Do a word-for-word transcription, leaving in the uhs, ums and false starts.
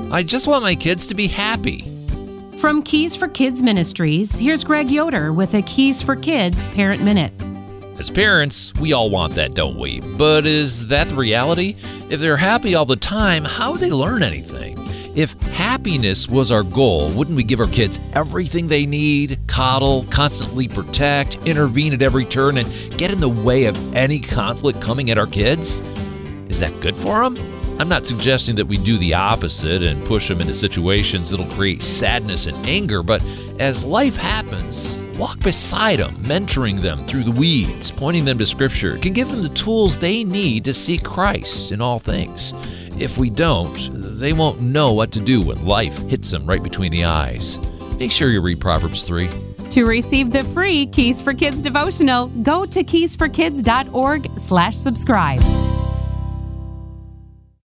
I just want my kids to be happy. From Keys for Kids Ministries, here's Greg Yoder with a Keys for Kids Parent Minute. As parents, we all want that, don't we? But is that the reality? If they're happy all the time, how would they learn anything? If happiness was our goal, wouldn't we give our kids everything they need, coddle, constantly protect, intervene at every turn, and get in the way of any conflict coming at our kids? Is that good for them? I'm not suggesting that we do the opposite and push them into situations that'll create sadness and anger, but as life happens, walk beside them, mentoring them through the weeds, pointing them to Scripture, can give them the tools they need to seek Christ in all things. If we don't, they won't know what to do when life hits them right between the eyes. Make sure you read Proverbs three. To receive the free Keys for Kids devotional, go to keys for kids dot org slash subscribe.